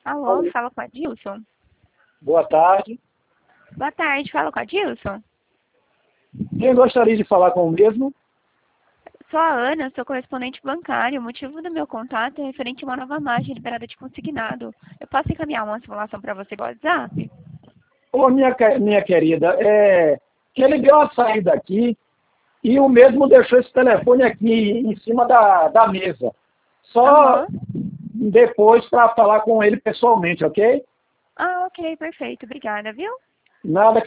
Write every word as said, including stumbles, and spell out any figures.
Alô, Alô. fala com a Dilson. Boa tarde. Boa tarde, fala com a Dilson. Quem gostaria de falar com o mesmo? Sou a Ana, sou correspondente bancário. O motivo do meu contato é referente a uma nova margem liberada de consignado. Eu posso encaminhar uma simulação para você pelo WhatsApp? Ô, minha, que- minha querida, é, que ele deu a saída aqui e o mesmo deixou esse telefone aqui em cima da, da mesa. Só Aham. depois para falar com ele pessoalmente, ok? Ah, ok, perfeito. Obrigada, viu? Nada